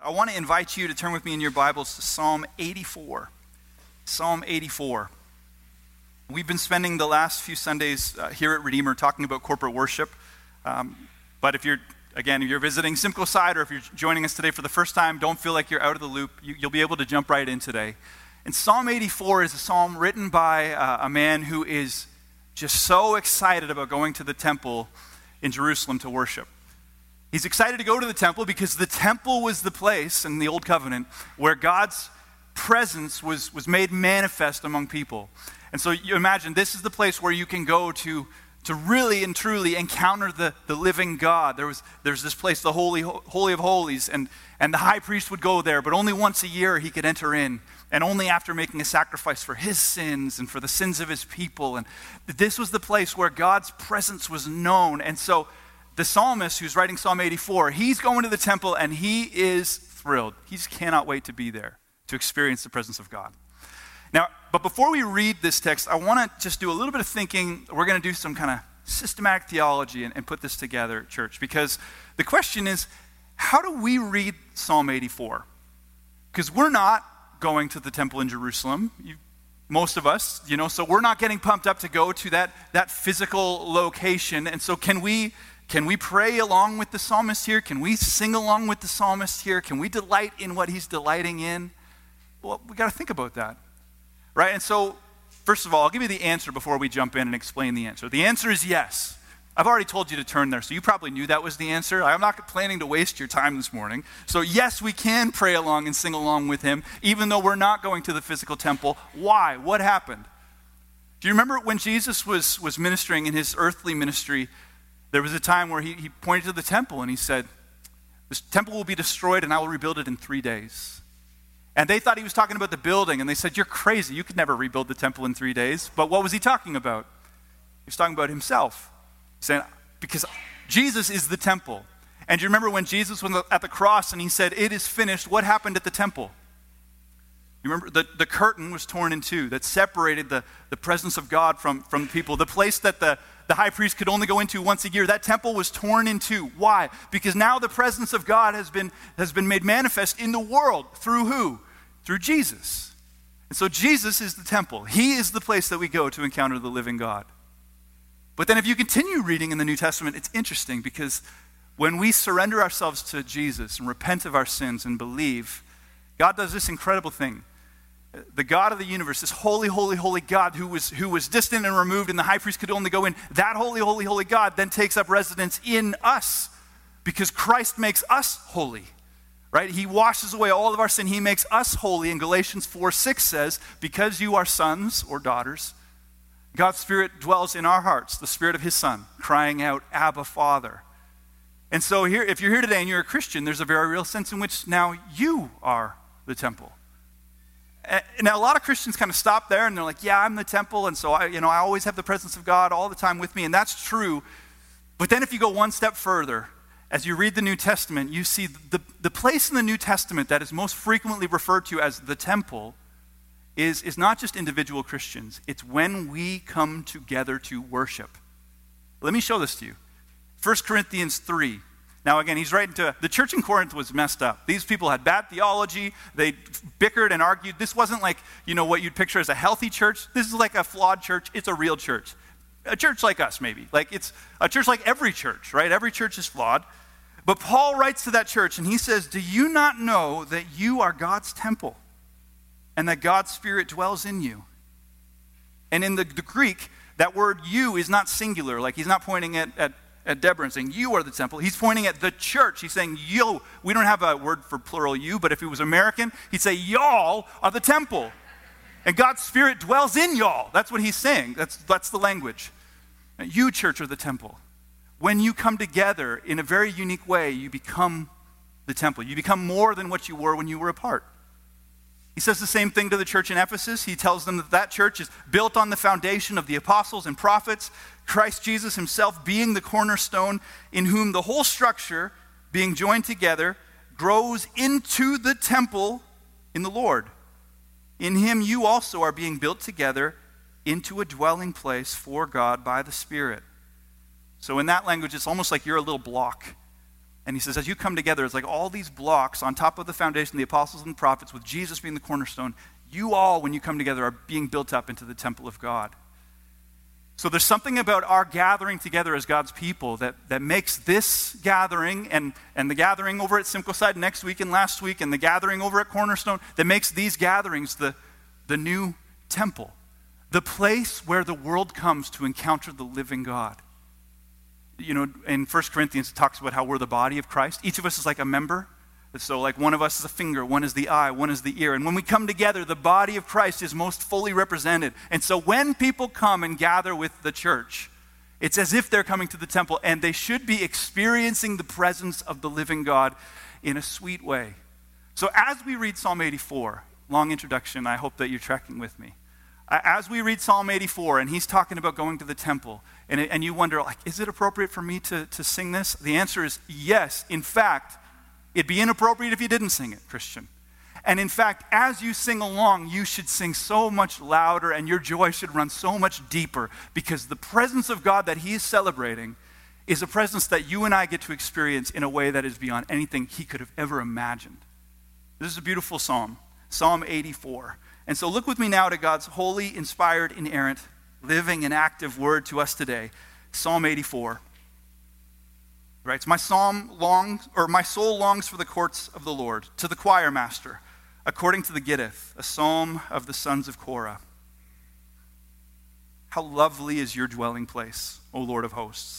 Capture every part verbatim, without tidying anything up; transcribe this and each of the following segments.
I want to invite you to turn with me in your Bibles to Psalm eighty-four. Psalm eighty-four. We've been spending the last few Sundays uh, here at Redeemer talking about corporate worship. Um, but if you're, again, if you're visiting Simcoe Side or if you're joining us today for the first time, don't feel like you're out of the loop. You, you'll be able to jump right in today. And Psalm eighty-four is a psalm written by uh, a man who is just so excited about going to the temple in Jerusalem to worship. He's excited to go to the temple because the temple was the place in the Old Covenant where God's presence was, was made manifest among people. And so you imagine this is the place where you can go to, to really and truly encounter the, the living God. There was there's this place, the Holy Holy of Holies, and, and the high priest would go there, but only once a year he could enter in, and only after making a sacrifice for his sins and for the sins of his people. And this was the place where God's presence was known. And so the psalmist who's writing Psalm eighty-four, he's going to the temple and he is thrilled. He just cannot wait to be there, to experience the presence of God. Now, but before we read this text, I want to just do a little bit of thinking. We're going to do some kind of systematic theology and, and put this together, church, because the question is, how do we read Psalm eighty-four? Because we're not going to the temple in Jerusalem. You, most of us, you know, so we're not getting pumped up to go to that, that physical location. And so can we... Can we pray along with the psalmist here? Can we sing along with the psalmist here? Can we delight in what he's delighting in? Well, we got to think about that, right? And so, first of all, I'll give you the answer before we jump in and explain the answer. The answer is yes. I've already told you to turn there, so you probably knew that was the answer. I'm not planning to waste your time this morning. So yes, we can pray along and sing along with him, even though we're not going to the physical temple. Why? What happened? Do you remember when Jesus was, was ministering in his earthly ministry? There was a time where he, he pointed to the temple and he said, this temple will be destroyed and I will rebuild it in three days. And they thought he was talking about the building, and they said, you're crazy. You could never rebuild the temple in three days. But what was he talking about? He was talking about himself. He's saying, because Jesus is the temple. And do you remember when Jesus was at the cross and he said, it is finished, what happened at the temple? You remember the, the curtain was torn in two that separated the, the presence of God from, from people. The place that the, the high priest could only go into once a year, that temple was torn in two. Why? Because now the presence of God has been, has been made manifest in the world. Through who? Through Jesus. And so Jesus is the temple. He is the place that we go to encounter the living God. But then if you continue reading in the New Testament, it's interesting because when we surrender ourselves to Jesus and repent of our sins and believe, God does this incredible thing. The God of the universe, this holy, holy, holy God who was, who was distant and removed and the high priest could only go in, that holy, holy, holy God then takes up residence in us because Christ makes us holy, right? He washes away all of our sin. He makes us holy. And Galatians four six says, because you are sons or daughters, God's Spirit dwells in our hearts, the Spirit of his Son, crying out, Abba, Father. And so here, if you're here today and you're a Christian, there's a very real sense in which now you are the temple. Now, a lot of Christians kind of stop there and they're like, yeah, I'm the temple, and so I, you know, I always have the presence of God all the time with me, and that's true. But then if you go one step further, as you read the New Testament, you see the, the place in the New Testament that is most frequently referred to as the temple is, is not just individual Christians. It's when we come together to worship. Let me show this to you. First Corinthians three. Now, again, he's writing to, the church in Corinth was messed up. These people had bad theology. They bickered and argued. This wasn't like, you know, what you'd picture as a healthy church. This is like a flawed church. It's a real church. A church like us, maybe. Like it's a church like every church, right? Every church is flawed. But Paul writes to that church and he says, do you not know that you are God's temple and that God's Spirit dwells in you? And in the, the Greek, that word you is not singular. Like he's not pointing at, at at Deborah and saying, you are the temple. He's pointing at the church. He's saying, yo. We don't have a word for plural you, but if he was American, he'd say, y'all are the temple. And God's Spirit dwells in y'all. That's what he's saying. That's, that's the language. You, church, are the temple. When you come together in a very unique way, you become the temple. You become more than what you were when you were apart. He says the same thing to the church in Ephesus. He tells them that that church is built on the foundation of the apostles and prophets, Christ Jesus himself being the cornerstone, in whom the whole structure, being joined together, grows into the temple in the Lord. In him you also are being built together into a dwelling place for God by the Spirit. So in that language, it's almost like you're a little block. And he says, as you come together, it's like all these blocks on top of the foundation, the apostles and the prophets, with Jesus being the cornerstone, you all, when you come together, are being built up into the temple of God. So there's something about our gathering together as God's people that, that makes this gathering and, and the gathering over at Simcoe next week and last week and the gathering over at Cornerstone, that makes these gatherings the, the new temple, the place where the world comes to encounter the living God. You know, in First Corinthians, it talks about how we're the body of Christ. Each of us is like a member. So like one of us is a finger, one is the eye, one is the ear. And when we come together, the body of Christ is most fully represented. And so when people come and gather with the church, it's as if they're coming to the temple, and they should be experiencing the presence of the living God in a sweet way. So as we read Psalm eighty-four, long introduction, I hope that you're tracking with me. As we read Psalm eighty-four, and he's talking about going to the temple, and, and you wonder, like, is it appropriate for me to, to sing this? The answer is yes. In fact, it'd be inappropriate if you didn't sing it, Christian. And in fact, as you sing along, you should sing so much louder, and your joy should run so much deeper, because the presence of God that he is celebrating is a presence that you and I get to experience in a way that is beyond anything he could have ever imagined. This is a beautiful psalm, Psalm eighty-four. And so look with me now to God's holy, inspired, inerrant, living, and active word to us today, Psalm eighty-four. Right, it's my psalm longs, or my soul longs for the courts of the Lord, to the choir master, according to the Gittith, a psalm of the sons of Korah. How lovely is your dwelling place, O Lord of hosts.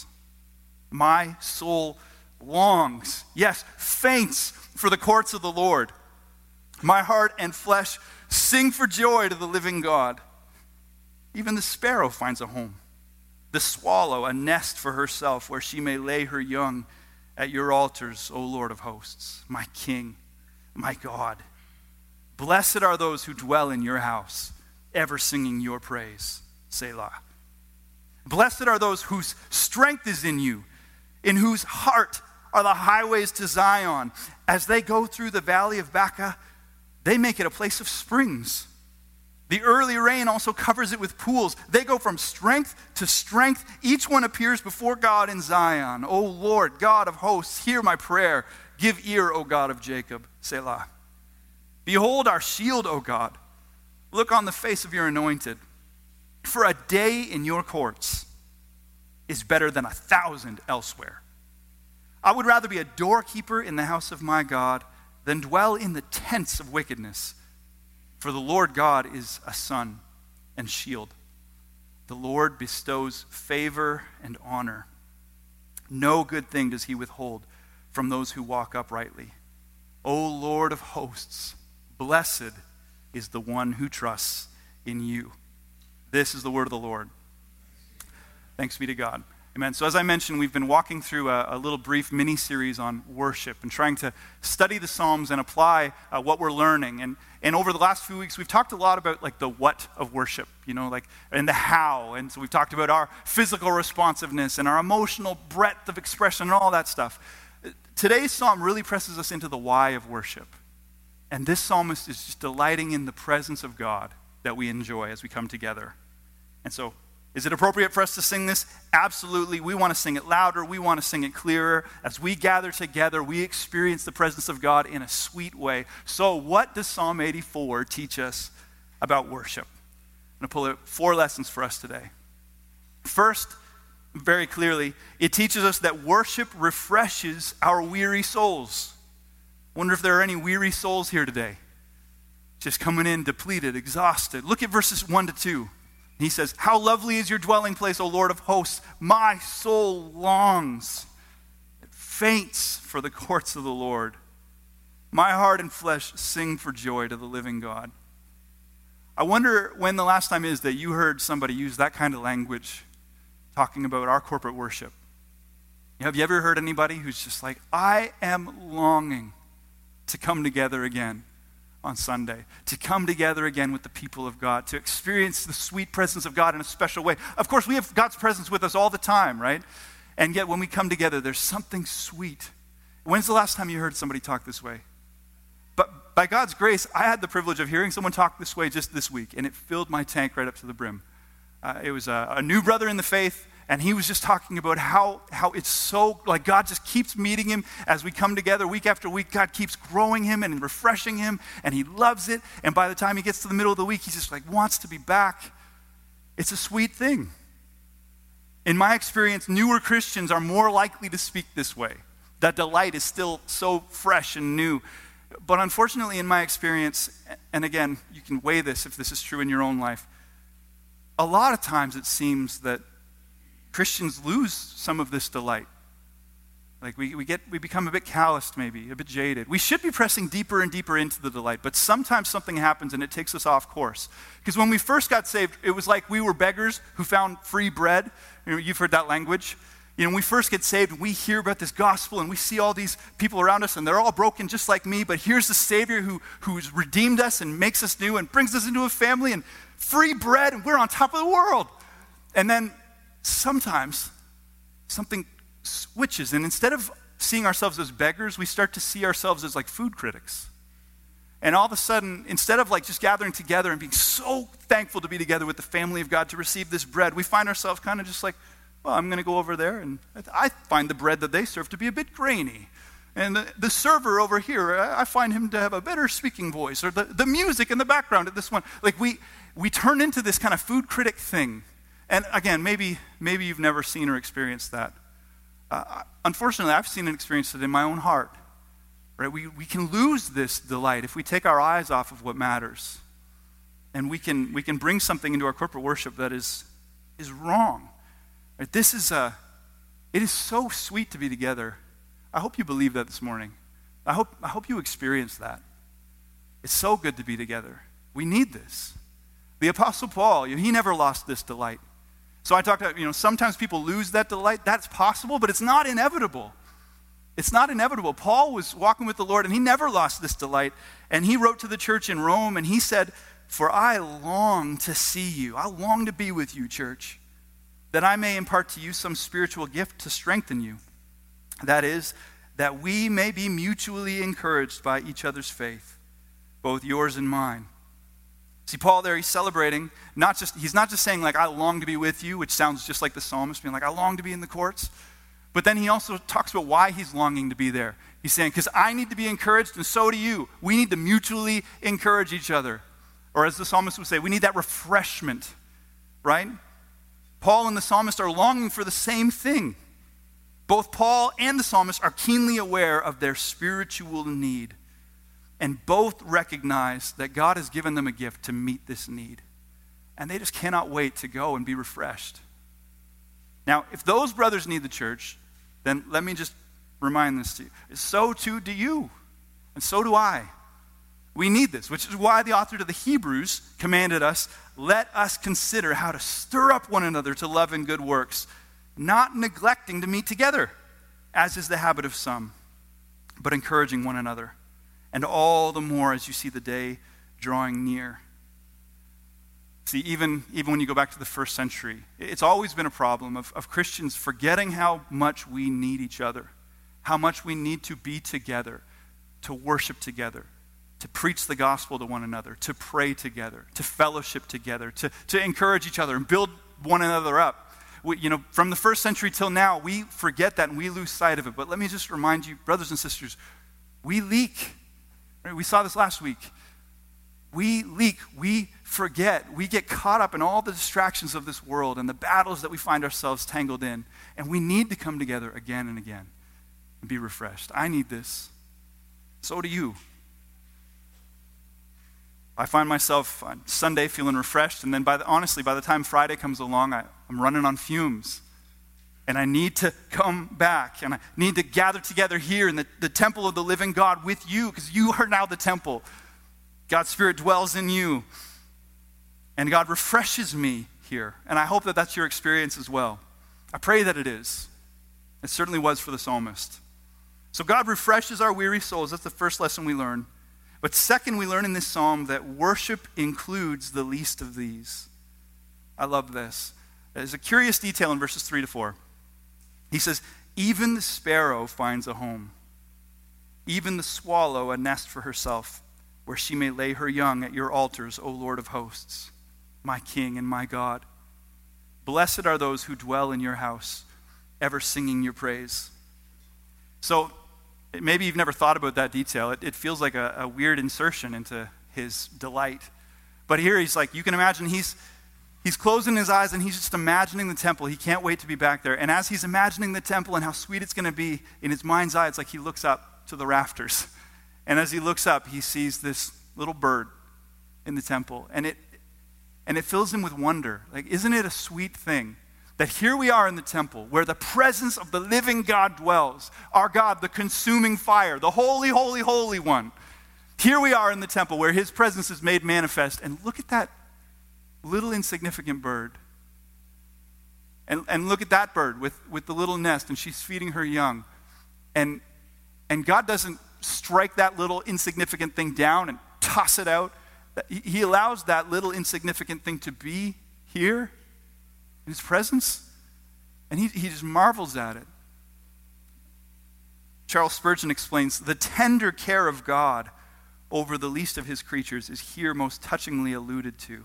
My soul longs, yes, faints for the courts of the Lord. My heart and flesh sing for joy to the living God. Even the sparrow finds a home, the swallow a nest for herself, where she may lay her young at your altars, O Lord of hosts, my King, my God. Blessed are those who dwell in your house, ever singing your praise. Selah. Blessed are those whose strength is in you, in whose heart are the highways to Zion. As they go through the valley of Baca, they make it a place of springs. The early rain also covers it with pools. They go from strength to strength. Each one appears before God in Zion. O Lord, God of hosts, hear my prayer. Give ear, O God of Jacob. Selah. Behold our shield, O God. Look on the face of your anointed. For a day in your courts is better than a thousand elsewhere. I would rather be a doorkeeper in the house of my God than dwell in the tents of wickedness. For the Lord God is a sun and shield. The Lord bestows favor and honor. No good thing does he withhold from those who walk uprightly. O Lord of hosts, blessed is the one who trusts in you. This is the word of the Lord. Thanks be to God. Amen. So as I mentioned, we've been walking through a, a little brief mini-series on worship and trying to study the Psalms and apply uh, what we're learning. And, and over the last few weeks, we've talked a lot about like the what of worship, you know, like, and the how. And so we've talked about our physical responsiveness and our emotional breadth of expression and all that stuff. Today's psalm really presses us into the why of worship. And this psalmist is just delighting in the presence of God that we enjoy as we come together. And so, is it appropriate for us to sing this? Absolutely. We want to sing it louder. We want to sing it clearer. As we gather together, we experience the presence of God in a sweet way. So what does Psalm eighty-four teach us about worship? I'm going to pull out four lessons for us today. First, very clearly, it teaches us that worship refreshes our weary souls. I wonder if there are any weary souls here today. Just coming in depleted, exhausted. Look at verses one to two. He says, how lovely is your dwelling place, O Lord of hosts. My soul longs. It faints for the courts of the Lord. My heart and flesh sing for joy to the living God. I wonder when the last time is that you heard somebody use that kind of language talking about our corporate worship. Have you ever heard anybody who's just like, I am longing to come together again on Sunday, to come together again with the people of God, to experience the sweet presence of God in a special way. Of course, we have God's presence with us all the time, right? And yet when we come together, there's something sweet. When's the last time you heard somebody talk this way? But by God's grace, I had the privilege of hearing someone talk this way just this week, and it filled my tank right up to the brim. Uh, it was a, a new brother in the faith, And he was just talking about how, how it's so, like God just keeps meeting him as we come together week after week. God keeps growing him and refreshing him, and he loves it. And by the time he gets to the middle of the week, he just like wants to be back. It's a sweet thing. In my experience, newer Christians are more likely to speak this way. That delight is still so fresh and new. But unfortunately, in my experience, and again, you can weigh this if this is true in your own life, a lot of times it seems that Christians lose some of this delight. Like we, we get we become a bit calloused maybe, a bit jaded. We should be pressing deeper and deeper into the delight, but sometimes something happens and it takes us off course. Because when we first got saved, it was like we were beggars who found free bread. You know, you've heard that language. You know, when we first get saved, we hear about this gospel and we see all these people around us and they're all broken just like me, but here's the Savior who who's redeemed us and makes us new and brings us into a family and free bread and we're on top of the world. And then sometimes something switches, and instead of seeing ourselves as beggars, we start to see ourselves as like food critics. And all of a sudden, instead of like just gathering together and being so thankful to be together with the family of God to receive this bread, we find ourselves kind of just like, well, I'm going to go over there, and I find the bread that they serve to be a bit grainy. And the, the server over here, I find him to have a better speaking voice, or the, the music in the background at this one. Like we we turn into this kind of food critic thing. And again, maybe maybe you've never seen or experienced that. Uh, unfortunately, I've seen and experienced it in my own heart. Right? We we can lose this delight if we take our eyes off of what matters, and we can we can bring something into our corporate worship that is is wrong. Right? This is a. It is so sweet to be together. I hope you believe that this morning. I hope I hope you experience that. It's so good to be together. We need this. The Apostle Paul, he never lost this delight. So I talked about, you know, sometimes people lose that delight. That's possible, but it's not inevitable. It's not inevitable. Paul was walking with the Lord, and he never lost this delight. And he wrote to the church in Rome, and he said, "For I long to see you. I long to be with you, church, that I may impart to you some spiritual gift to strengthen you. That is, that we may be mutually encouraged by each other's faith, both yours and mine." See, Paul there, he's celebrating, not just, he's not just saying like, I long to be with you, which sounds just like the psalmist being like, I long to be in the courts. But then he also talks about why he's longing to be there. He's saying, because I need to be encouraged and so do you. We need to mutually encourage each other. Or as the psalmist would say, we need that refreshment, right? Paul and the psalmist are longing for the same thing. Both Paul and the psalmist are keenly aware of their spiritual need. And both recognize that God has given them a gift to meet this need. And they just cannot wait to go and be refreshed. Now, if those brothers need the church, then let me just remind this to you. So too do you. And so do I. We need this, which is why the author to the Hebrews commanded us, let us consider how to stir up one another to love and good works, not neglecting to meet together, as is the habit of some, but encouraging one another. And all the more as you see the day drawing near. See, even, even when you go back to the first century, it's always been a problem of, of Christians forgetting how much we need each other, how much we need to be together, to worship together, to preach the gospel to one another, to pray together, to fellowship together, to, to encourage each other and build one another up. We, you know, from the first century till now, we forget that and we lose sight of it. But let me just remind you, brothers and sisters, we leak. We saw this last week. We leak, we forget, we get caught up in all the distractions of this world and the battles that we find ourselves tangled in. And we need to come together again and again and be refreshed. I need this. So do you. I find myself on Sunday feeling refreshed, and then by the, honestly, by the time Friday comes along, I, I'm running on fumes. And I need to come back, and I need to gather together here in the, the temple of the living God with you, because you are now the temple. God's Spirit dwells in you, and God refreshes me here. And I hope that that's your experience as well. I pray that it is. It certainly was for the psalmist. So God refreshes our weary souls. That's the first lesson we learn. But second, we learn in this psalm that worship includes the least of these. I love this. There's a curious detail in verses three to four. He says, even the sparrow finds a home, even the swallow a nest for herself, where she may lay her young at your altars, O Lord of hosts, my King and my God. Blessed are those who dwell in your house, ever singing your praise. So maybe you've never thought about that detail. It, it feels like a, a weird insertion into his delight. But here he's like, you can imagine he's he's closing his eyes and he's just imagining the temple. He can't wait to be back there. And as he's imagining the temple and how sweet it's going to be, in his mind's eye, it's like he looks up to the rafters. And as he looks up, he sees this little bird in the temple. And it and it fills him with wonder. Like, isn't it a sweet thing that here we are in the temple where the presence of the living God dwells, our God, the consuming fire, the holy, holy, holy one. Here we are in the temple where his presence is made manifest. And look at that little insignificant bird. And, and look at that bird with, with the little nest, and she's feeding her young. And, and God doesn't strike that little insignificant thing down and toss it out. He allows that little insignificant thing to be here in his presence, and he, he just marvels at it. Charles Spurgeon explains, the tender care of God over the least of his creatures is here most touchingly alluded to.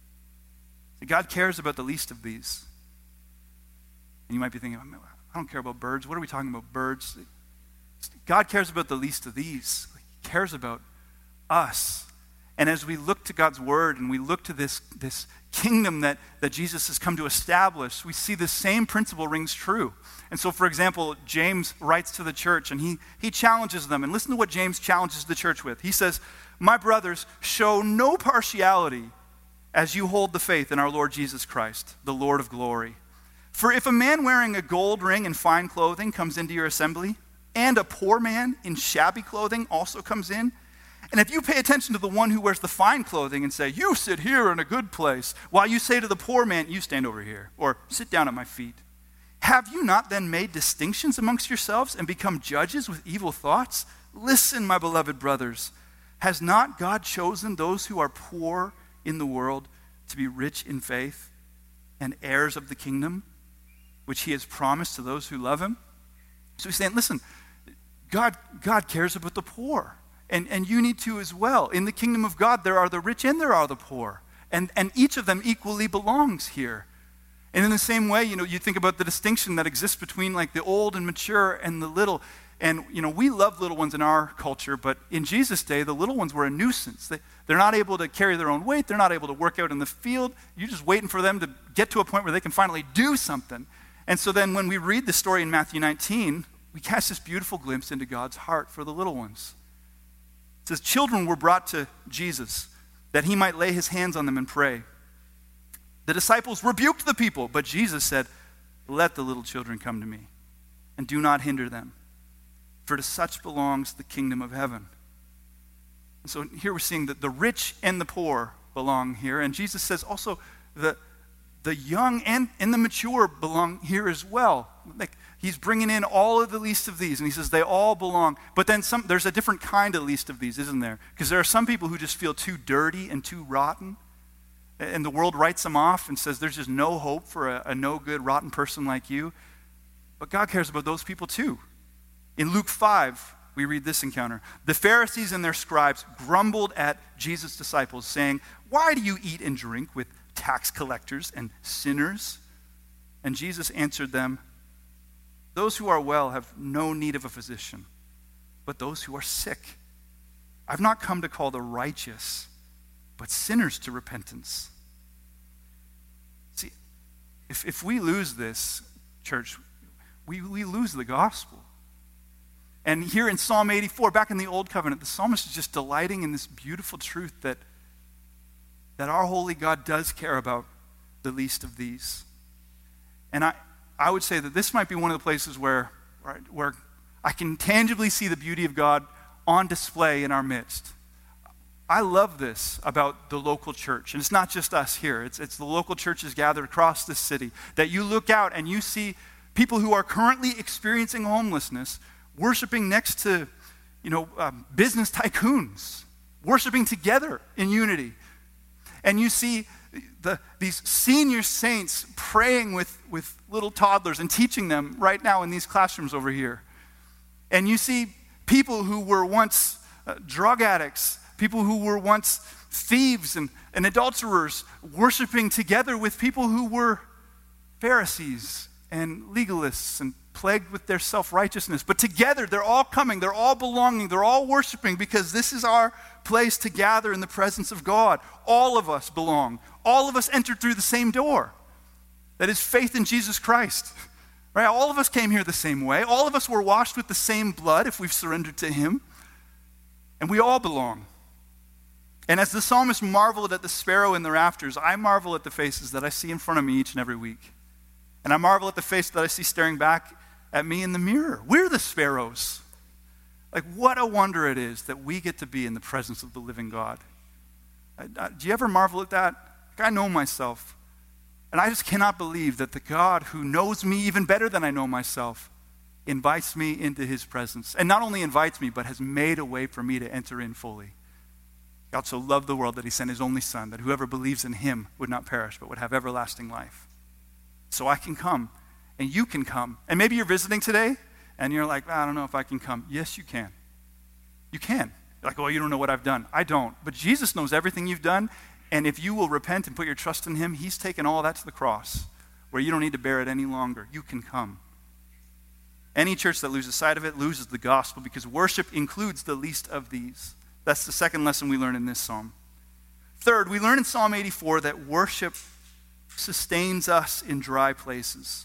God cares about the least of these. And you might be thinking, I don't care about birds. What are we talking about, birds? God cares about the least of these. He cares about us. And as we look to God's word and we look to this, this kingdom that, that Jesus has come to establish, we see the same principle rings true. And so, for example, James writes to the church and he, he challenges them. And listen to what James challenges the church with. He says, my brothers, show no partiality as you hold the faith in our Lord Jesus Christ, the Lord of glory. For if a man wearing a gold ring and fine clothing comes into your assembly, and a poor man in shabby clothing also comes in, and if you pay attention to the one who wears the fine clothing and say, you sit here in a good place, while you say to the poor man, you stand over here, or sit down at my feet, have you not then made distinctions amongst yourselves and become judges with evil thoughts? Listen, my beloved brothers, has not God chosen those who are poor in the world to be rich in faith and heirs of the kingdom, which he has promised to those who love him? So he's saying, listen, God, God cares about the poor. And, and you need to as well. In the kingdom of God, there are the rich and there are the poor. And, and each of them equally belongs here. And in the same way, you know, you think about the distinction that exists between like the old and mature and the little. And, you know, we love little ones in our culture, but in Jesus' day, the little ones were a nuisance. They, they're not able to carry their own weight. They're not able to work out in the field. You're just waiting for them to get to a point where they can finally do something. And so then when we read the story in Matthew nineteen, we catch this beautiful glimpse into God's heart for the little ones. It says, children were brought to Jesus that he might lay his hands on them and pray. The disciples rebuked the people, but Jesus said, let the little children come to me and do not hinder them, for to such belongs the kingdom of heaven. And so here we're seeing that the rich and the poor belong here, and Jesus says also the, the young and, and the mature belong here as well. Like, he's bringing in all of the least of these, and he says they all belong. But then some, there's a different kind of least of these, isn't there? Because there are some people who just feel too dirty and too rotten, and the world writes them off and says there's just no hope for a, a no-good, rotten person like you. But God cares about those people too. In Luke five, we read this encounter. The Pharisees and their scribes grumbled at Jesus' disciples, saying, why do you eat and drink with tax collectors and sinners? And Jesus answered them, those who are well have no need of a physician, but those who are sick. I've not come to call the righteous, but sinners to repentance. See, if, if we lose this, church, we, we lose the gospel. And here in Psalm eighty-four, back in the Old Covenant, the psalmist is just delighting in this beautiful truth that, that our holy God does care about the least of these. And I, I would say that this might be one of the places where, right, where I can tangibly see the beauty of God on display in our midst. I love this about the local church. And it's not just us here. It's, it's the local churches gathered across this city. That you look out and you see people who are currently experiencing homelessness worshiping next to, you know, um, business tycoons, worshiping together in unity. And you see the, these senior saints praying with, with little toddlers and teaching them right now in these classrooms over here. And you see people who were once uh, drug addicts, people who were once thieves and, and adulterers worshiping together with people who were Pharisees and legalists and plagued with their self-righteousness. But together, they're all coming, they're all belonging, they're all worshiping because this is our place to gather in the presence of God. All of us belong. All of us entered through the same door. That is faith in Jesus Christ. Right? All of us came here the same way. All of us were washed with the same blood if we've surrendered to him. And we all belong. And as the psalmist marveled at the sparrow in the rafters, I marvel at the faces that I see in front of me each and every week. And I marvel at the face that I see staring back at me in the mirror. We're the sparrows. Like, what a wonder it is that we get to be in the presence of the living God. I, I, do you ever marvel at that? Like, I know myself. And I just cannot believe that the God who knows me even better than I know myself invites me into his presence. And not only invites me, but has made a way for me to enter in fully. God so loved the world that he sent his only son, that whoever believes in him would not perish, but would have everlasting life. So I can come, and you can come. And maybe you're visiting today, and you're like, I don't know if I can come. Yes, you can. You can. You're like, oh, you don't know what I've done. I don't. But Jesus knows everything you've done, and if you will repent and put your trust in him, he's taken all that to the cross, where you don't need to bear it any longer. You can come. Any church that loses sight of it loses the gospel, because worship includes the least of these. That's the second lesson we learn in this psalm. Third, we learn in Psalm eighty-four that worship sustains us in dry places.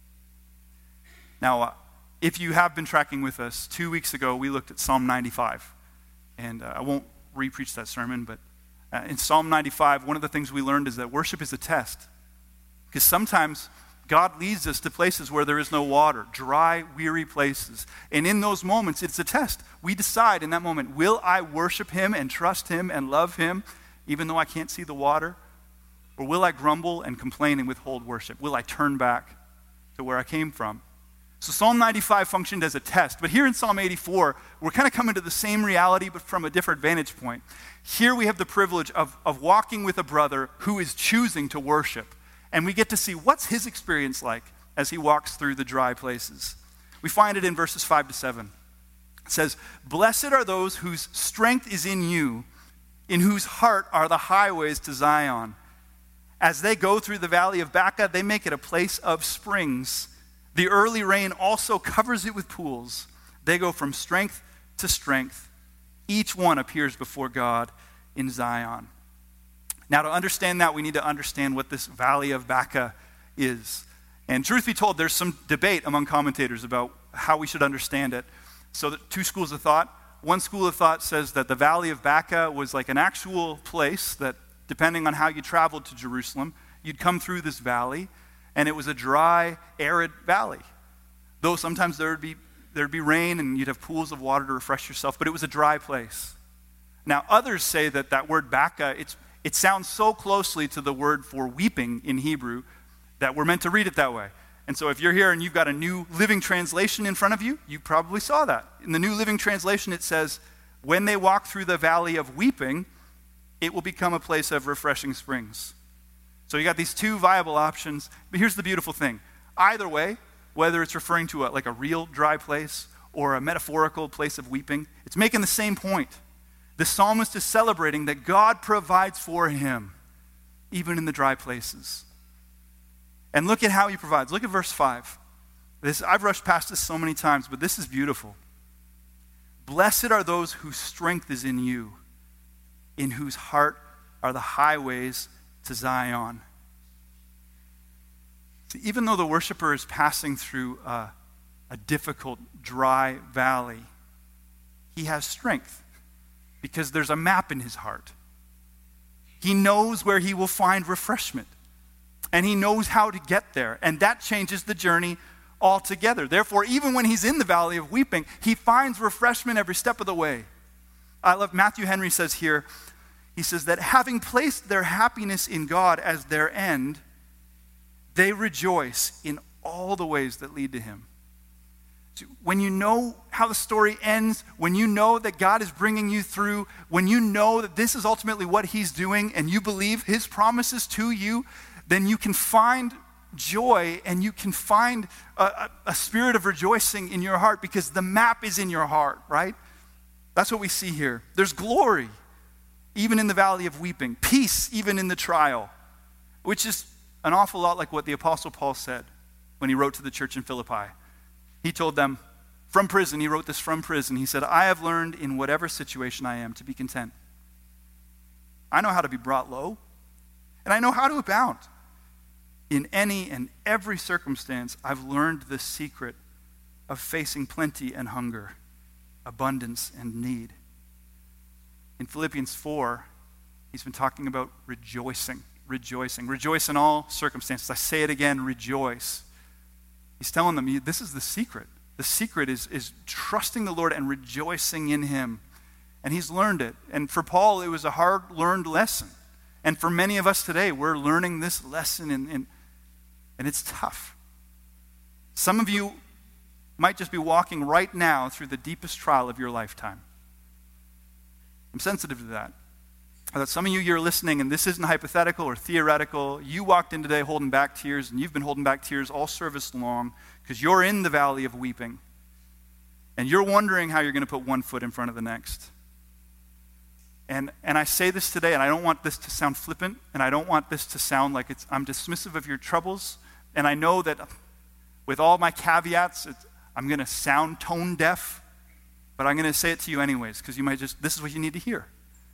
Now, uh, if you have been tracking with us, two weeks ago we looked at Psalm ninety-five. And uh, I won't re-preach that sermon, but uh, in Psalm ninety-five, one of the things we learned is that worship is a test. Because sometimes God leads us to places where there is no water, dry, weary places. And in those moments, it's a test. We decide in that moment, will I worship him and trust him and love him, even though I can't see the water? Or will I grumble and complain and withhold worship? Will I turn back to where I came from? So Psalm ninety-five functioned as a test. But here in Psalm eighty-four, we're kind of coming to the same reality, but from a different vantage point. Here we have the privilege of, of walking with a brother who is choosing to worship. And we get to see what's his experience like as he walks through the dry places. We find it in verses five to seven. It says, "Blessed are those whose strength is in you, in whose heart are the highways to Zion. As they go through the valley of Baca, they make it a place of springs. The early rain also covers it with pools. They go from strength to strength. Each one appears before God in Zion." Now, to understand that, we need to understand what this valley of Baca is. And truth be told, there's some debate among commentators about how we should understand it. So the two schools of thought. One school of thought says that the valley of Baca was like an actual place that, depending on how you traveled to Jerusalem, you'd come through this valley, and it was a dry, arid valley. Though sometimes there would be there'd be rain and you'd have pools of water to refresh yourself, but it was a dry place. Now, others say that that word Baca, it's It sounds so closely to the word for weeping in Hebrew that we're meant to read it that way. And so if you're here and you've got a New Living Translation in front of you, you probably saw that. In the New Living Translation, it says, "When they walk through the valley of weeping, it will become a place of refreshing springs." So you got these two viable options. But here's the beautiful thing. Either way, whether it's referring to a, like a real dry place or a metaphorical place of weeping, it's making the same point. The psalmist is celebrating that God provides for him, even in the dry places. And look at how he provides. Look at verse five. This, I've rushed past this so many times, but this is beautiful. "Blessed are those whose strength is in you, in whose heart are the highways to Zion." See, even though the worshiper is passing through a, a difficult, dry valley, he has strength. Because there's a map in his heart. He knows where he will find refreshment. And he knows how to get there. And that changes the journey altogether. Therefore, even when he's in the valley of weeping, he finds refreshment every step of the way. I love Matthew Henry says here, he says that having placed their happiness in God as their end, they rejoice in all the ways that lead to him. When you know how the story ends, when you know that God is bringing you through, when you know that this is ultimately what he's doing and you believe his promises to you, then you can find joy and you can find a, a, a spirit of rejoicing in your heart because the map is in your heart, right? That's what we see here. There's glory, even in the valley of weeping. Peace, even in the trial, which is an awful lot like what the Apostle Paul said when he wrote to the church in Philippi. He told them from prison, he wrote this from prison. He said, I have learned in whatever situation I am to be content. I know how to be brought low, and I know how to abound. In any and every circumstance, I've learned the secret of facing plenty and hunger, abundance and need. In Philippians four, he's been talking about rejoicing, rejoicing. Rejoice in all circumstances. I say it again, rejoice. He's telling them, this is the secret. The secret is, is trusting the Lord and rejoicing in him. And he's learned it. And for Paul, it was a hard-learned lesson. And for many of us today, we're learning this lesson, in, in, and it's tough. Some of you might just be walking right now through the deepest trial of your lifetime. I'm sensitive to that. That some of you, you're listening, and this isn't hypothetical or theoretical. You walked in today holding back tears, and you've been holding back tears all service long because you're in the valley of weeping. And you're wondering how you're going to put one foot in front of the next. And and I say this today, and I don't want this to sound flippant, and I don't want this to sound like it's I'm dismissive of your troubles. And I know that with all my caveats, it's, I'm going to sound tone deaf, but I'm going to say it to you anyways, because you might just, this is what you need to hear.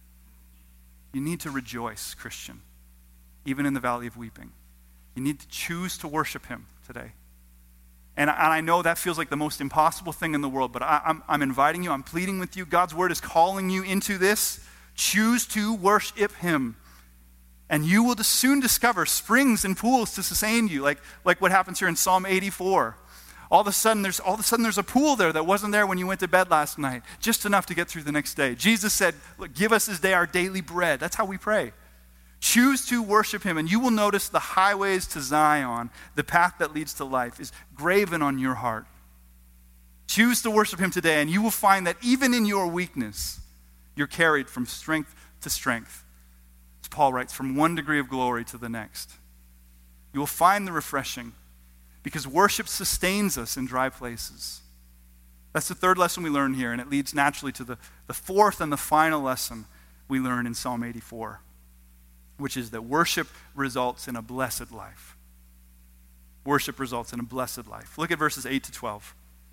You need to rejoice, Christian, even in the valley of weeping. You need to choose to worship him today. And I, and I know that feels like the most impossible thing in the world, but I, I'm, I'm inviting you, I'm pleading with you. God's word is calling you into this. Choose to worship him. And you will soon discover springs and pools to sustain you, like, like what happens here in Psalm eighty-four. All of a sudden, there's all of a sudden there's a pool there that wasn't there when you went to bed last night, just enough to get through the next day. Jesus said, look, give us this day our daily bread. That's how we pray. Choose to worship him, and you will notice the highways to Zion, the path that leads to life, is graven on your heart. Choose to worship him today, and you will find that even in your weakness, you're carried from strength to strength. As Paul writes, from one degree of glory to the next. You will find the refreshing, because worship sustains us in dry places. That's the third lesson we learn here, and it leads naturally to the, the fourth and the final lesson we learn in Psalm eighty-four, which is that worship results in a blessed life. Worship results in a blessed life. Look at verses eight to twelve.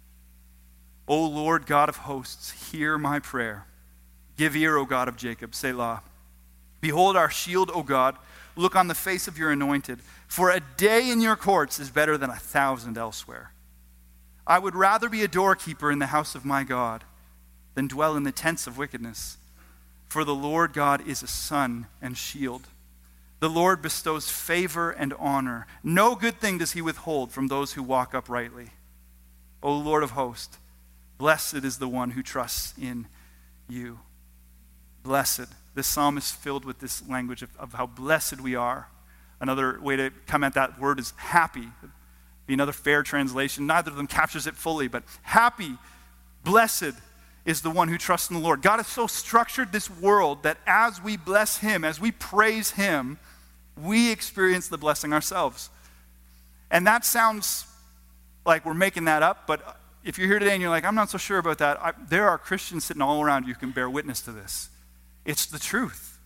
O Lord God of hosts, hear my prayer. Give ear, O God of Jacob, Selah. Behold our shield, O God. Look on the face of your anointed. For a day in your courts is better than a thousand elsewhere. I would rather be a doorkeeper in the house of my God than dwell in the tents of wickedness. For the Lord God is a sun and shield. The Lord bestows favor and honor. No good thing does he withhold from those who walk uprightly. O Lord of hosts, blessed is the one who trusts in you. Blessed. This psalm is filled with this language of, of how blessed we are. Another way to come at that word is happy. Be another fair translation. Neither of them captures it fully, but happy, blessed is the one who trusts in the Lord. God has so structured this world that as we bless him, as we praise him, we experience the blessing ourselves. And that sounds like we're making that up, but if you're here today and you're like, I'm not so sure about that, I, there are Christians sitting all around you who can bear witness to this. It's the truth.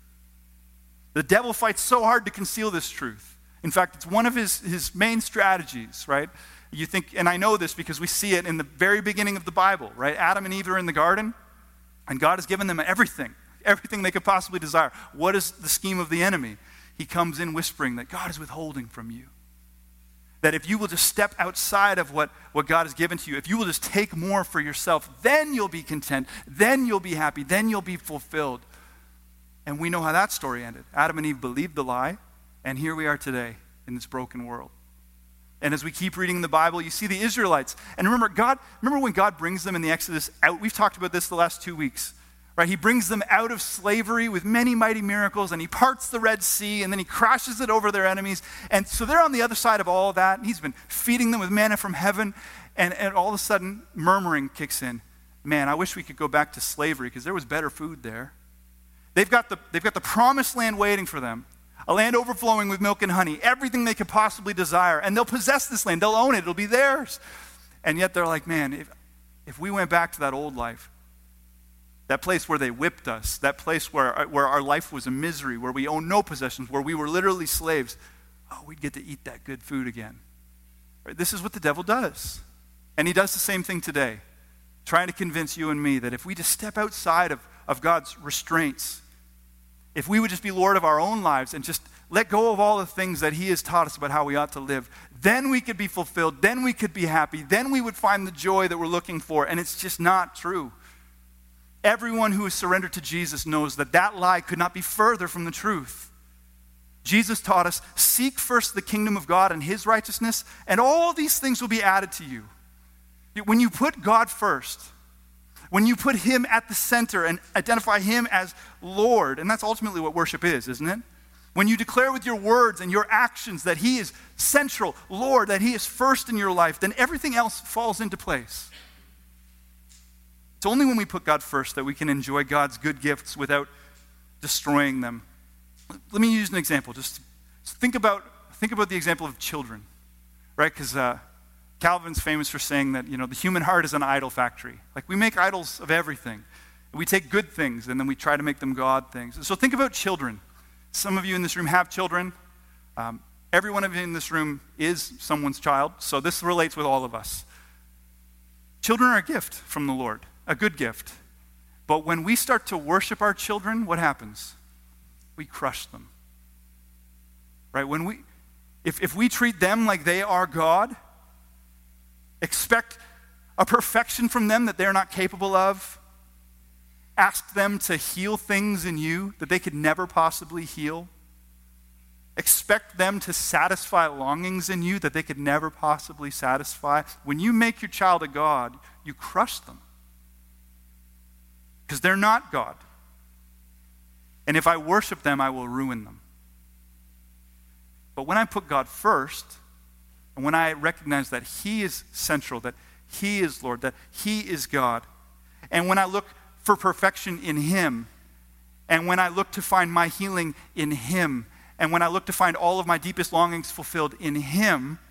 The devil fights so hard to conceal this truth. In fact, it's one of his, his main strategies, right? You think, and I know this because we see it in the very beginning of the Bible, right? Adam and Eve are in the garden, and God has given them everything, everything they could possibly desire. What is the scheme of the enemy? He comes in whispering that God is withholding from you. That if you will just step outside of what, what God has given to you, if you will just take more for yourself, then you'll be content, then you'll be happy, then you'll be fulfilled. And we know how that story ended. Adam and Eve believed the lie, and here we are today in this broken world. And as we keep reading the Bible, you see the Israelites. And remember, God, remember when God brings them in the Exodus out? We've talked about this the last two weeks. Right? He brings them out of slavery with many mighty miracles, and he parts the Red Sea, and then he crashes it over their enemies. And so they're on the other side of all that, and he's been feeding them with manna from heaven, and, and all of a sudden, murmuring kicks in. Man, I wish we could go back to slavery because there was better food there. They've got the, they've got the promised land waiting for them, a land overflowing with milk and honey, everything they could possibly desire, and they'll possess this land. They'll own it. It'll be theirs. And yet they're like, man, if, if we went back to that old life, that place where they whipped us, that place where, where our life was a misery, where we owned no possessions, where we were literally slaves, oh, we'd get to eat that good food again. Right? This is what the devil does. And he does the same thing today, trying to convince you and me that if we just step outside of, of God's restraints, if we would just be Lord of our own lives and just let go of all the things that he has taught us about how we ought to live, then we could be fulfilled, then we could be happy, then we would find the joy that we're looking for, and it's just not true. Everyone who is surrendered to Jesus knows that that lie could not be further from the truth. Jesus taught us, seek first the kingdom of God and his righteousness, and all these things will be added to you. When you put God first, when you put him at the center and identify him as Lord, and that's ultimately what worship is, isn't it? When you declare with your words and your actions that he is central, Lord, that he is first in your life, then everything else falls into place. It's only when we put God first that we can enjoy God's good gifts without destroying them. Let me use an example. Just think about think about the example of children, right? Because uh, Calvin's famous for saying that, you know, the human heart is an idol factory. Like, we make idols of everything. We take good things and then we try to make them God things. So think about children. Some of you in this room have children. Um, every one of you in this room is someone's child, so this relates with all of us. Children are a gift from the Lord, a good gift. But when we start to worship our children, what happens? We crush them. Right? When we, if, if we treat them like they are God, expect a perfection from them that they're not capable of, ask them to heal things in you that they could never possibly heal, expect them to satisfy longings in you that they could never possibly satisfy. When you make your child a God, you crush them. Because they're not God. And if I worship them, I will ruin them. But when I put God first, and when I recognize that he is central, that he is Lord, that he is God, and when I look for perfection in him, and when I look to find my healing in him, and when I look to find all of my deepest longings fulfilled in him,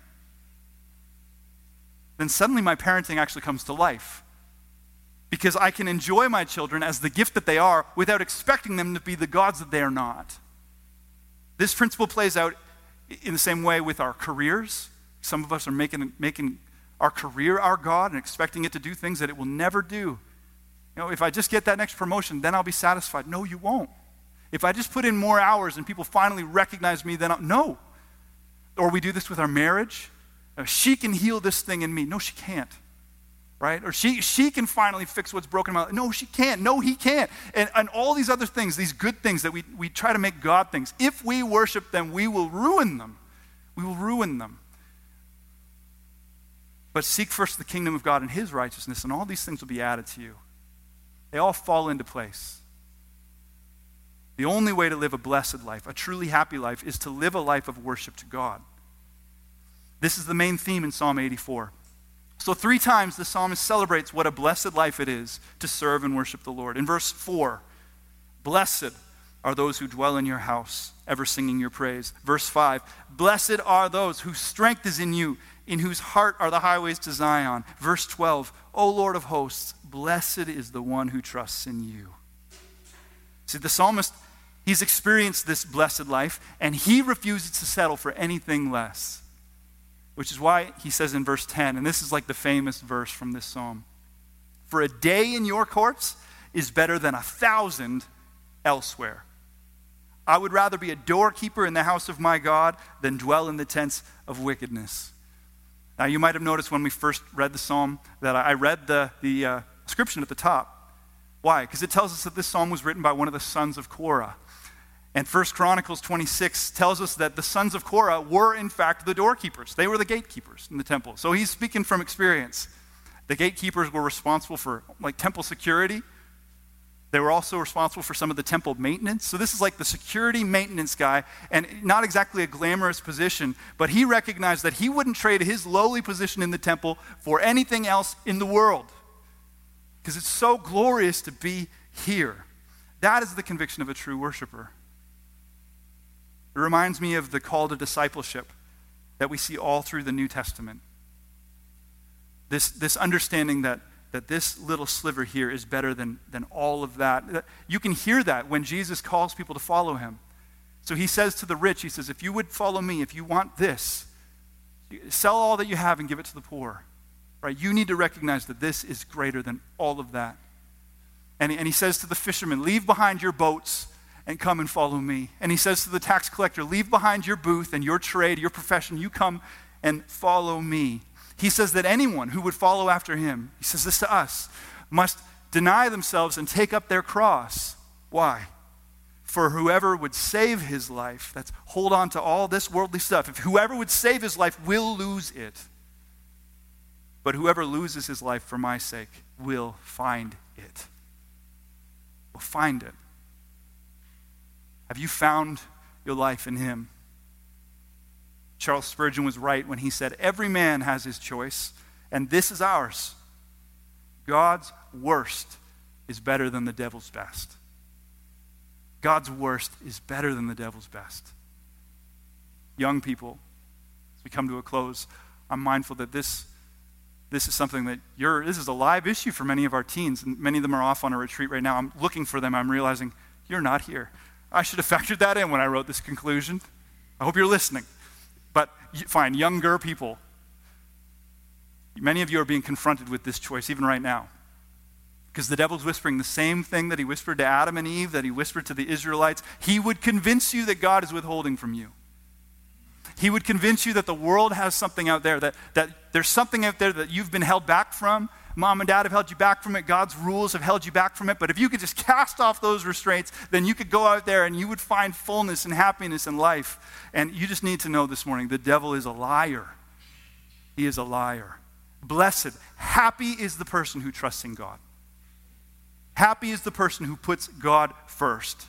then suddenly my parenting actually comes to life. Because I can enjoy my children as the gift that they are without expecting them to be the gods that they are not. This principle plays out in the same way with our careers. Some of us are making, making our career our God and expecting it to do things that it will never do. You know, if I just get that next promotion, then I'll be satisfied. No, you won't. If I just put in more hours and people finally recognize me, then I'll, no. Or we do this with our marriage. Uh, she can heal this thing in me. No, she can't. Right? Or she she can finally fix what's broken in my life. No, she can't. No, he can't. And, and all these other things, these good things that we, we try to make God things, if we worship them, we will ruin them. We will ruin them. But seek first the kingdom of God and his righteousness, and all these things will be added to you. They all fall into place. The only way to live a blessed life, a truly happy life, is to live a life of worship to God. This is the main theme in Psalm eighty-four. So three times the psalmist celebrates what a blessed life it is to serve and worship the Lord. In verse four, blessed are those who dwell in your house, ever singing your praise. Verse five, blessed are those whose strength is in you, in whose heart are the highways to Zion. Verse twelve, O Lord of hosts, blessed is the one who trusts in you. See, the psalmist, he's experienced this blessed life, and he refuses to settle for anything less. Which is why he says in verse ten, and this is like the famous verse from this psalm, for a day in your courts is better than a thousand elsewhere. I would rather be a doorkeeper in the house of my God than dwell in the tents of wickedness. Now, you might have noticed when we first read the psalm that I read the, the uh, description at the top. Why? Because it tells us that this psalm was written by one of the sons of Korah. And First Chronicles twenty-six tells us that the sons of Korah were, in fact, the doorkeepers. They were the gatekeepers in the temple. So he's speaking from experience. The gatekeepers were responsible for, like, temple security. They were also responsible for some of the temple maintenance. So this is like the security maintenance guy, and not exactly a glamorous position, but he recognized that he wouldn't trade his lowly position in the temple for anything else in the world. Because it's so glorious to be here. That is the conviction of a true worshiper. It reminds me of the call to discipleship that we see all through the New Testament. This, this understanding that, that this little sliver here is better than, than all of that. You can hear that when Jesus calls people to follow him. So he says to the rich, he says, if you would follow me, if you want this, sell all that you have and give it to the poor. Right? You need to recognize that this is greater than all of that. And he, and he says to the fisherman, leave behind your boats and come and follow me. And he says to the tax collector, leave behind your booth and your trade, your profession, you come and follow me. He says that anyone who would follow after him, he says this to us, must deny themselves and take up their cross. Why? For whoever would save his life, that's hold on to all this worldly stuff. If whoever would save his life will lose it. But whoever loses his life for my sake will find it. Will find it. Have you found your life in him? Charles Spurgeon was right when he said, every man has his choice, and this is ours. God's worst is better than the devil's best. God's worst is better than the devil's best. Young people, as we come to a close, I'm mindful that this, this is something that you're, this is a live issue for many of our teens, and many of them are off on a retreat right now. I'm looking for them. I'm realizing you're not here. I should have factored that in when I wrote this conclusion. I hope you're listening. But fine, younger people, many of you are being confronted with this choice even right now. Because the devil's whispering the same thing that he whispered to Adam and Eve, that he whispered to the Israelites. He would convince you that God is withholding from you. He would convince you that the world has something out there, that, that there's something out there that you've been held back from. Mom and dad have held you back from it. God's rules have held you back from it. But if you could just cast off those restraints, then you could go out there and you would find fullness and happiness in life. And you just need to know this morning, the devil is a liar. He is a liar. Blessed, happy is the person who trusts in God. Happy is the person who puts God first.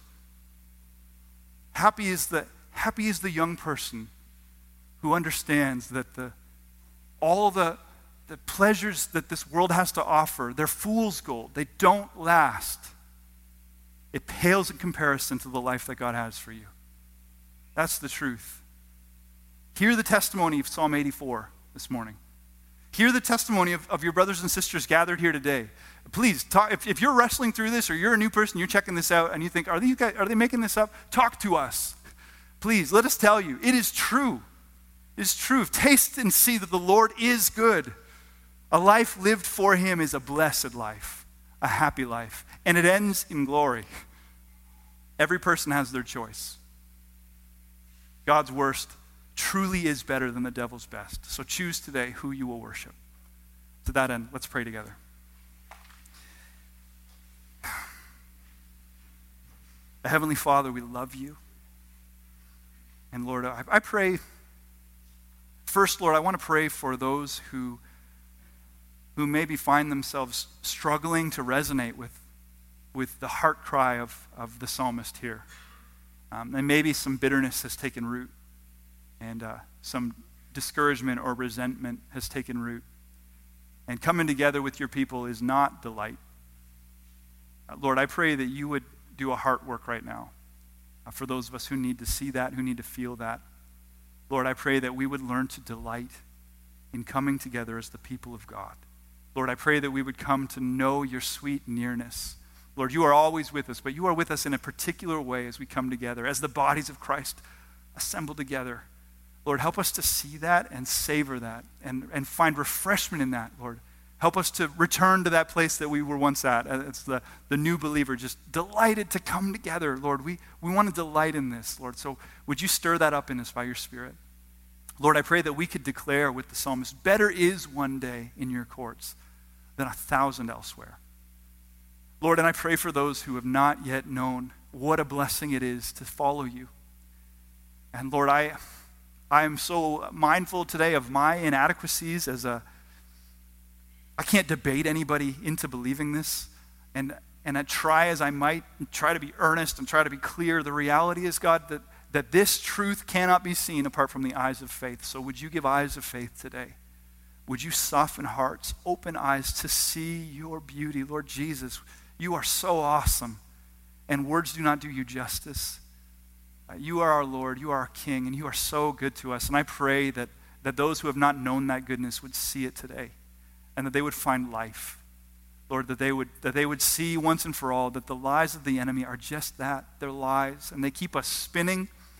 Happy is the, happy is the young person who understands that the, all the, the pleasures that this world has to offer, they're fool's gold. They don't last. It pales in comparison to the life that God has for you. That's the truth. Hear the testimony of Psalm eighty-four this morning. Hear the testimony of, of your brothers and sisters gathered here today. Please, talk, if, if you're wrestling through this or you're a new person, you're checking this out and you think, are these guys, are they making this up? Talk to us. Please, let us tell you, it is true. It is true. Taste and see that the Lord is good. A life lived for him is a blessed life, a happy life, and it ends in glory. Every person has their choice. God's worst truly is better than the devil's best. So choose today who you will worship. To that end, let's pray together. Heavenly Father, we love you. And Lord, I, I pray, first, Lord, I want to pray for those who, who maybe find themselves struggling to resonate with, with the heart cry of, of the psalmist here. Um, and maybe some bitterness has taken root, and uh, some discouragement or resentment has taken root. And coming together with your people is not delight. Uh, Lord, I pray that you would do a heart work right now uh, for those of us who need to see that, who need to feel that. Lord, I pray that we would learn to delight in coming together as the people of God. Lord, I pray that we would come to know your sweet nearness. Lord, you are always with us, but you are with us in a particular way as we come together, as the bodies of Christ assemble together. Lord, help us to see that and savor that and, and find refreshment in that, Lord. Help us to return to that place that we were once at. It's the, the new believer, just delighted to come together, Lord. We, we want to delight in this, Lord. So would you stir that up in us by your Spirit? Lord, I pray that we could declare with the psalmist, better is one day in your courts than a thousand elsewhere. Lord, and I pray for those who have not yet known what a blessing it is to follow you. And Lord, I, I am so mindful today of my inadequacies as a I can't debate anybody into believing this. And, and I try as I might, try to be earnest and try to be clear. The reality is, God, that, that this truth cannot be seen apart from the eyes of faith. So would you give eyes of faith today? Would you soften hearts, open eyes to see your beauty? Lord Jesus, you are so awesome. And words do not do you justice. Uh, you are our Lord, you are our King, and you are so good to us. And I pray that, that those who have not known that goodness would see it today. And that they would find life. Lord, that they would that they would see once and for all that the lies of the enemy are just that, they're lies. And they keep us spinning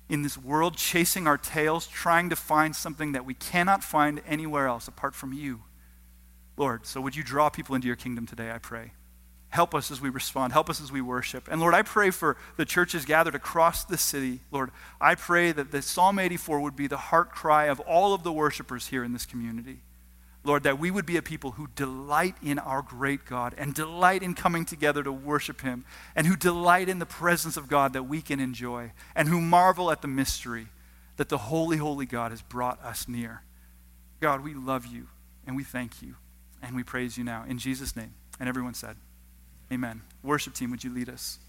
in this world, chasing our tails, trying to find something that we cannot find anywhere else apart from you. Lord, so would you draw people into your kingdom today, I pray. Help us as we respond. Help us as we worship. And Lord, I pray for the churches gathered across the city. Lord, I pray that the Psalm eighty-four would be the heart cry of all of the worshipers here in this community. Lord, that we would be a people who delight in our great God and delight in coming together to worship him, and who delight in the presence of God that we can enjoy, and who marvel at the mystery that the holy, holy God has brought us near. God, we love you and we thank you and we praise you now in Jesus' name. And everyone said, amen. Worship team, would you lead us?